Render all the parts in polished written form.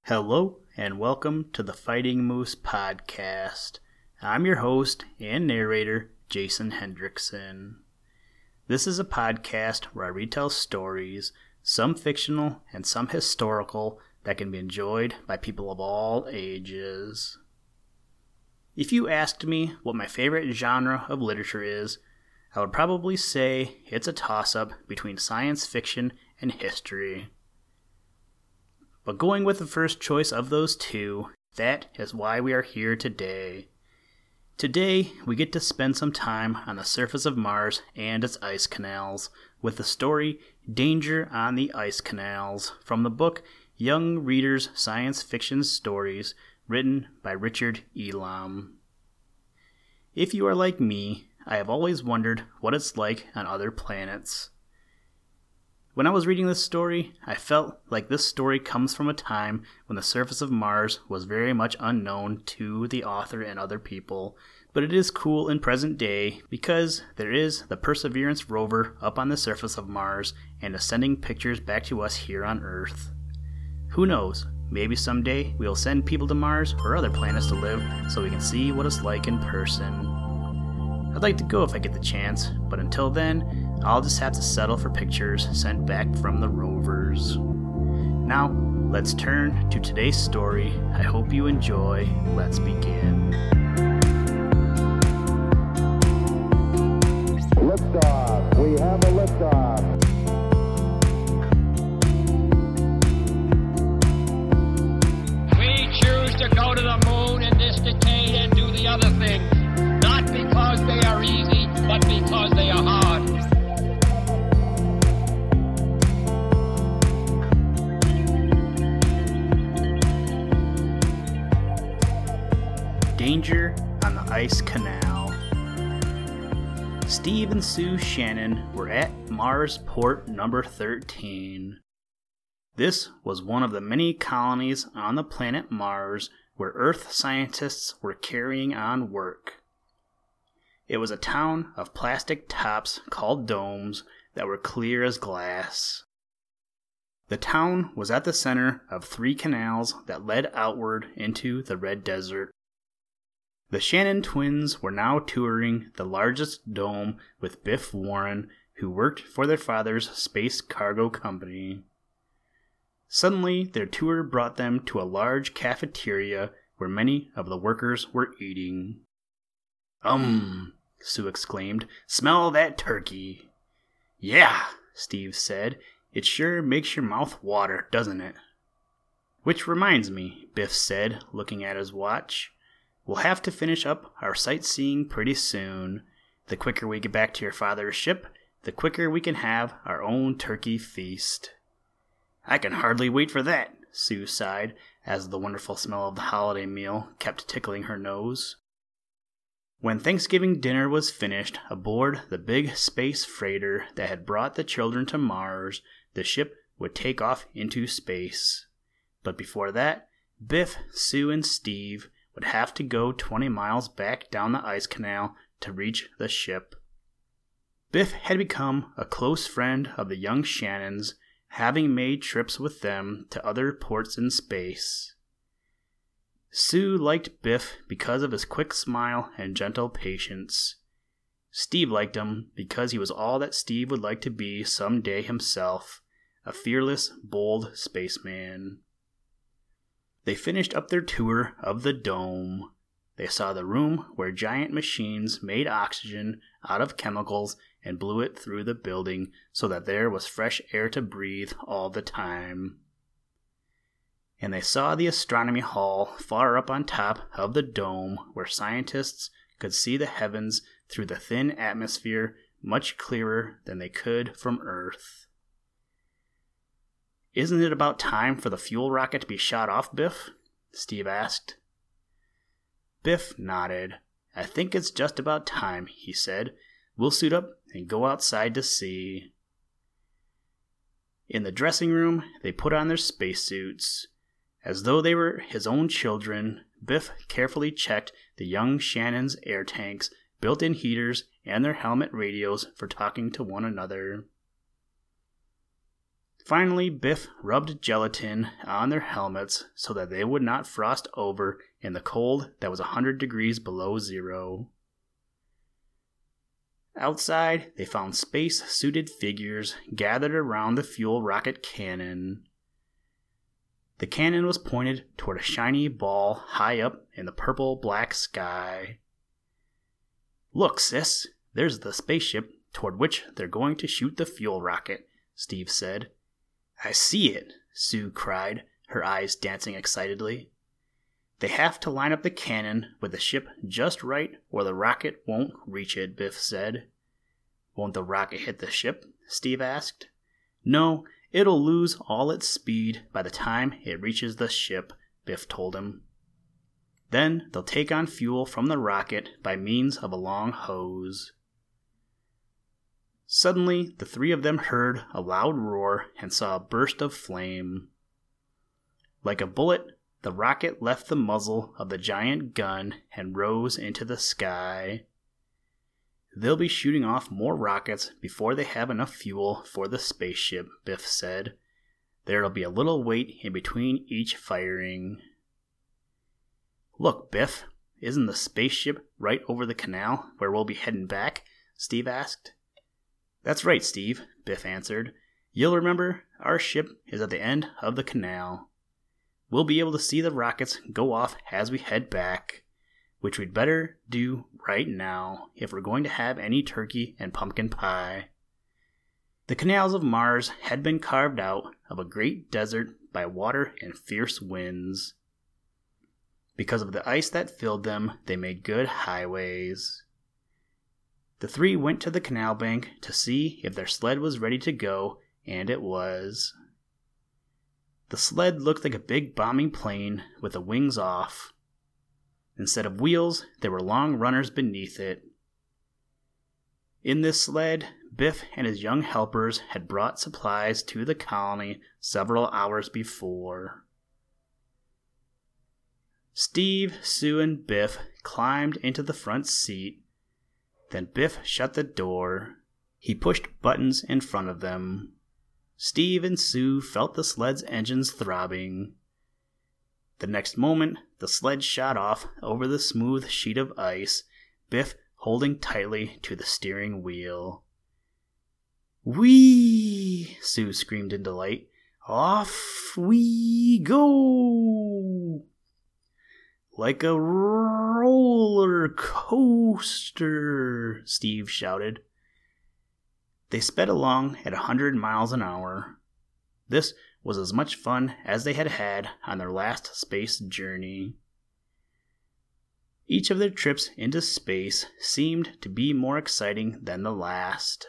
Hello and welcome to the Fighting Moose podcast. I'm your host and narrator, Jason Hendrickson. This is a podcast where I retell stories, some fictional and some historical, that can be enjoyed by people of all ages. If you asked me what my favorite genre of literature is, I would probably say it's a toss-up between science fiction and history. But going with the first choice of those two, that is why we are here today. Today, we get to spend some time on the surface of Mars and its ice canals with the story Danger on the Ice Canals from the book Young Readers' Science Fiction Stories, written by Richard Elam. If you are like me, I have always wondered what it's like on other planets. When I was reading this story, I felt like this story comes from a time when the surface of Mars was very much unknown to the author and other people, but it is cool in present day because there is the Perseverance rover up on the surface of Mars and is sending pictures back to us here on Earth. Who knows, maybe someday we'll send people to Mars or other planets to live so we can see what it's like in person. I'd like to go if I get the chance, but until then, I'll just have to settle for pictures sent back from the rovers. Now, let's turn to today's story. I hope you enjoy. Let's begin. Liftoff. We have a liftoff. We choose to go to the moon in this decade and do the other things, not because they are easy, but because they are hard. Danger on the Ice Canal. Steve and Sue Shannon were at Mars Port number 13. This was one of the many colonies on the planet Mars where Earth scientists were carrying on work. It was a town of plastic tops called domes that were clear as glass. The town was at the center of 3 canals that led outward into the Red Desert. The Shannon twins were now touring the largest dome with Biff Warren, who worked for their father's space cargo company. Suddenly, their tour brought them to a large cafeteria where many of the workers were eating. Sue exclaimed. "Smell that turkey." "Yeah," Steve said. "It sure makes your mouth water, doesn't it?" "Which reminds me," Biff said, looking at his watch. "We'll have to finish up our sightseeing pretty soon. The quicker we get back to your father's ship, the quicker we can have our own turkey feast." "I can hardly wait for that," Sue sighed, as the wonderful smell of the holiday meal kept tickling her nose. When Thanksgiving dinner was finished aboard the big space freighter that had brought the children to Mars, the ship would take off into space. But before that, Biff, Sue, and Steve would have to go 20 miles back down the ice canal to reach the ship. Biff had become a close friend of the young Shannons, having made trips with them to other ports in space. Sue liked Biff because of his quick smile and gentle patience. Steve liked him because he was all that Steve would like to be someday himself, a fearless, bold spaceman. They finished up their tour of the dome. They saw the room where giant machines made oxygen out of chemicals and blew it through the building so that there was fresh air to breathe all the time. And they saw the astronomy hall far up on top of the dome where scientists could see the heavens through the thin atmosphere much clearer than they could from Earth. "Isn't it about time for the fuel rocket to be shot off, Biff?" Steve asked. Biff nodded. "I think it's just about time," he said. "We'll suit up and go outside to see." In the dressing room, they put on their spacesuits. As though they were his own children, Biff carefully checked the young Shannons' air tanks, built-in heaters, and their helmet radios for talking to one another. Finally, Biff rubbed gelatin on their helmets so that they would not frost over in the cold that was 100 degrees below zero. Outside, they found space-suited figures gathered around the fuel rocket cannon. The cannon was pointed toward a shiny ball high up in the purple-black sky. "Look, sis, there's the spaceship toward which they're going to shoot the fuel rocket," Steve said. "I see it," Sue cried, her eyes dancing excitedly. "They have to line up the cannon with the ship just right or the rocket won't reach it," Biff said. "Won't the rocket hit the ship?" Steve asked. "No, it'll lose all its speed by the time it reaches the ship," Biff told him. "Then they'll take on fuel from the rocket by means of a long hose." Suddenly, the three of them heard a loud roar and saw a burst of flame. Like a bullet, the rocket left the muzzle of the giant gun and rose into the sky. "They'll be shooting off more rockets before they have enough fuel for the spaceship," Biff said. "There'll be a little wait in between each firing." "Look, Biff, isn't the spaceship right over the canal where we'll be heading back?" Steve asked. "That's right, Steve," Biff answered. "You'll remember, our ship is at the end of the canal. We'll be able to see the rockets go off as we head back, which we'd better do right now if we're going to have any turkey and pumpkin pie." The canals of Mars had been carved out of a great desert by water and fierce winds. Because of the ice that filled them, they made good highways. The three went to the canal bank to see if their sled was ready to go, and it was. The sled looked like a big bombing plane with the wings off. Instead of wheels, there were long runners beneath it. In this sled, Biff and his young helpers had brought supplies to the colony several hours before. Steve, Sue, and Biff climbed into the front seat. Then Biff shut the door. He pushed buttons in front of them. Steve and Sue felt the sled's engines throbbing. The next moment, the sled shot off over the smooth sheet of ice, Biff holding tightly to the steering wheel. "Whee!" Sue screamed in delight. "Off we go!" "Like a roller coaster," Steve shouted. They sped along at 100 miles an hour. This was as much fun as they had had on their last space journey. Each of their trips into space seemed to be more exciting than the last.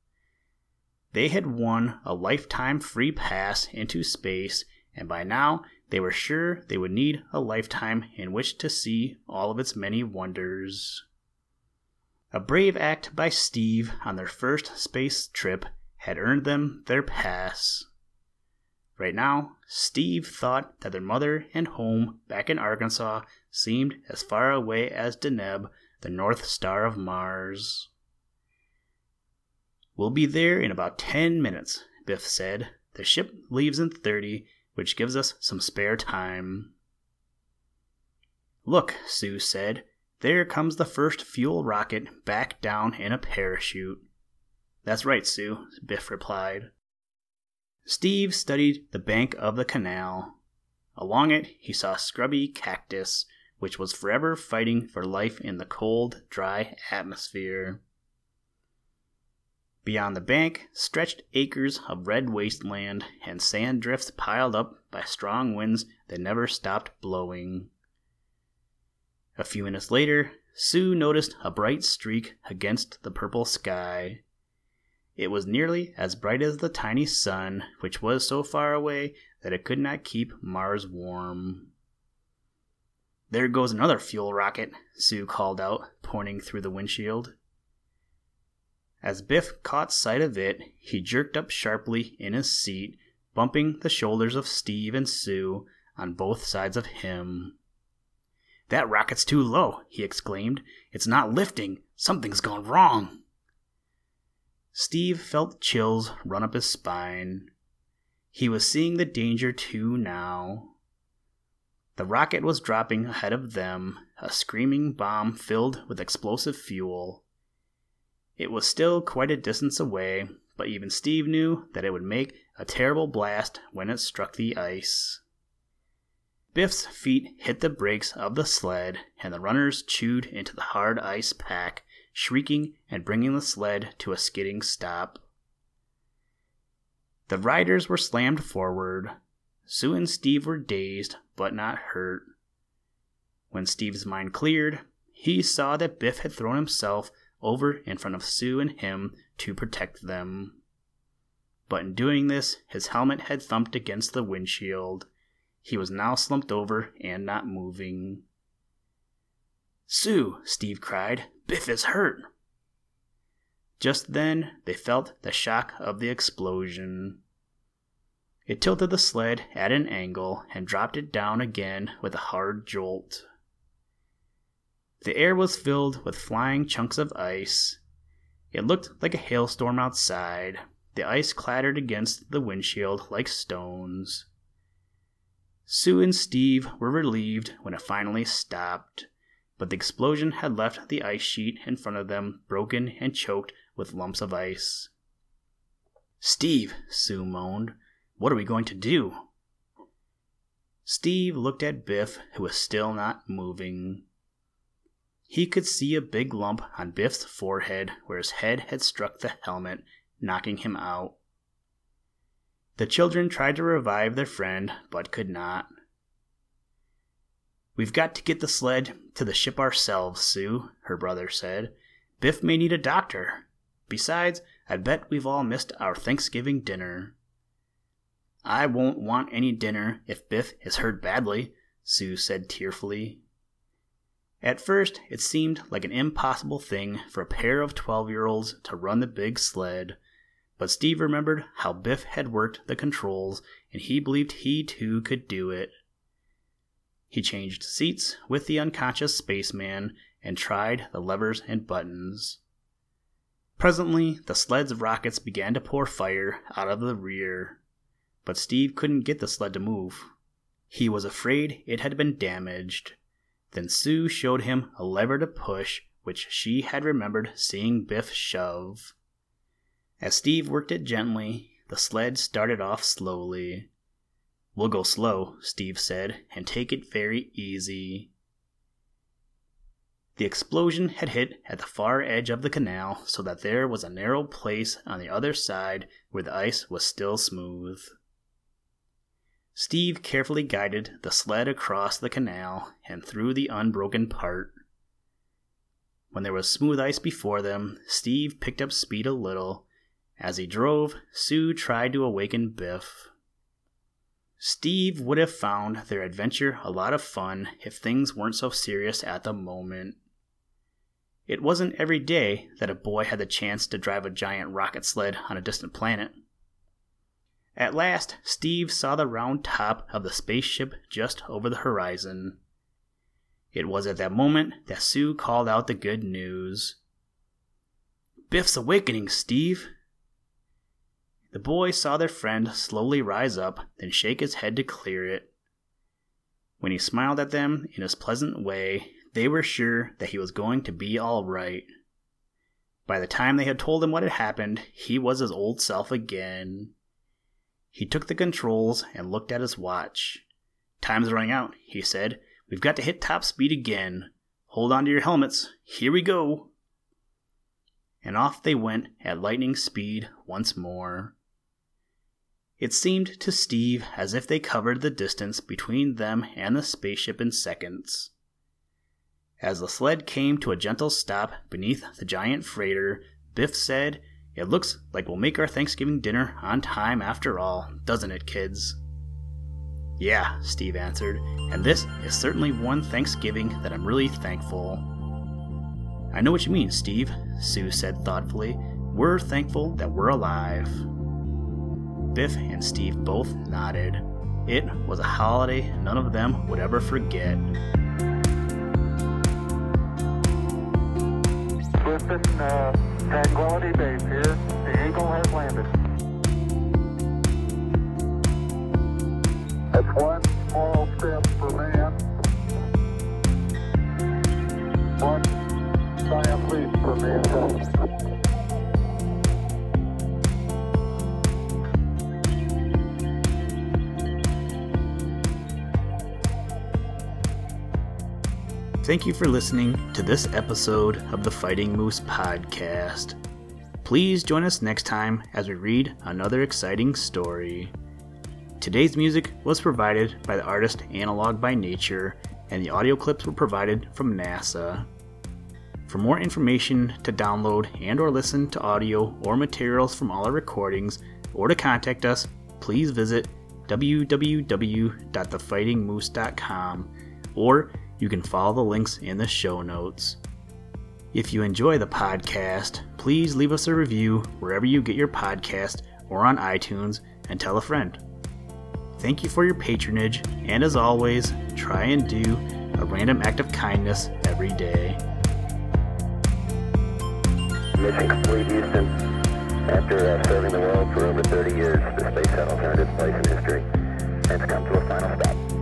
They had won a lifetime free pass into space, and by now they were sure they would need a lifetime in which to see all of its many wonders. A brave act by Steve on their first space trip had earned them their pass. Right now, Steve thought that their mother and home back in Arkansas seemed as far away as Deneb, the North Star of Mars. "We'll be there in about 10 minutes, Biff said. "The ship leaves in 30, which gives us some spare time." "Look," Sue said. "There comes the first fuel rocket back down in a parachute." "That's right, Sue," Biff replied. Steve studied the bank of the canal. Along it, he saw scrubby cactus, which was forever fighting for life in the cold, dry atmosphere. Beyond the bank stretched acres of red wasteland and sand drifts piled up by strong winds that never stopped blowing. A few minutes later, Sue noticed a bright streak against the purple sky. It was nearly as bright as the tiny sun, which was so far away that it could not keep Mars warm. "There goes another fuel rocket," Sue called out, pointing through the windshield. As Biff caught sight of it, he jerked up sharply in his seat, bumping the shoulders of Steve and Sue on both sides of him. "That rocket's too low," he exclaimed. "It's not lifting. Something's gone wrong." Steve felt chills run up his spine. He was seeing the danger too now. The rocket was dropping ahead of them, a screaming bomb filled with explosive fuel. It was still quite a distance away, but even Steve knew that it would make a terrible blast when it struck the ice. Biff's feet hit the brakes of the sled, and the runners chewed into the hard ice pack, shrieking and bringing the sled to a skidding stop. The riders were slammed forward. Sue and Steve were dazed, but not hurt. When Steve's mind cleared, he saw that Biff had thrown himself over in front of Sue and him to protect them. But in doing this, his helmet had thumped against the windshield. He was now slumped over and not moving. "Sue!" Steve cried. "Biff is hurt!" Just then, they felt the shock of the explosion. It tilted the sled at an angle and dropped it down again with a hard jolt. The air was filled with flying chunks of ice. It looked like a hailstorm outside. The ice clattered against the windshield like stones. Sue and Steve were relieved when it finally stopped, but the explosion had left the ice sheet in front of them broken and choked with lumps of ice. "Steve," Sue moaned, "what are we going to do?" Steve looked at Biff, who was still not moving. He could see a big lump on Biff's forehead where his head had struck the helmet, knocking him out. The children tried to revive their friend, but could not. "We've got to get the sled to the ship ourselves, Sue," her brother said. "Biff may need a doctor. Besides, I bet we've all missed our Thanksgiving dinner." "I won't want any dinner if Biff is hurt badly," Sue said tearfully. At first, it seemed like an impossible thing for a pair of 12-year-olds to run the big sled, but Steve remembered how Biff had worked the controls, and he believed he too could do it. He changed seats with the unconscious spaceman and tried the levers and buttons. Presently, the sled's rockets began to pour fire out of the rear, but Steve couldn't get the sled to move. He was afraid it had been damaged. Then Sue showed him a lever to push, which she had remembered seeing Biff shove. As Steve worked it gently, the sled started off slowly. "We'll go slow," Steve said, "and take it very easy." The explosion had hit at the far edge of the canal, so that there was a narrow place on the other side where the ice was still smooth. Steve carefully guided the sled across the canal and through the unbroken part. When there was smooth ice before them, Steve picked up speed a little. As he drove, Sue tried to awaken Biff. Steve would have found their adventure a lot of fun if things weren't so serious at the moment. It wasn't every day that a boy had the chance to drive a giant rocket sled on a distant planet. At last, Steve saw the round top of the spaceship just over the horizon. It was at that moment that Sue called out the good news. "Biff's awakening, Steve!" The boys saw their friend slowly rise up, then shake his head to clear it. When he smiled at them in his pleasant way, they were sure that he was going to be all right. By the time they had told him what had happened, he was his old self again. He took the controls and looked at his watch. "Time's running out," he said. "We've got to hit top speed again. Hold on to your helmets. Here we go." And off they went at lightning speed once more. It seemed to Steve as if they covered the distance between them and the spaceship in seconds. As the sled came to a gentle stop beneath the giant freighter, Biff said, "It looks like we'll make our Thanksgiving dinner on time after all, doesn't it, kids?" "Yeah," Steve answered, "and this is certainly one Thanksgiving that I'm really thankful." "I know what you mean, Steve," Sue said thoughtfully. "We're thankful that we're alive." Biff and Steve both nodded. It was a holiday none of them would ever forget. Houston, Tranquility Base here. The Eagle has landed. One small step for man, one giant leap for mankind. Thank you for listening to this episode of the Fighting Moose Podcast. Please join us next time as we read another exciting story. Today's music was provided by the artist Analog by Nature, and the audio clips were provided from NASA. For more information to download and or listen to audio or materials from all our recordings, or to contact us, please visit www.thefightingmoose.com, or you can follow the links in the show notes. If you enjoy the podcast, please leave us a review wherever you get your podcast or on iTunes, and tell a friend. Thank you for your patronage, and as always, try and do a random act of kindness every day. Mission complete, Houston. After serving the world for over 30 years, the space shuttle turned its place in history, and it's come to a final stop.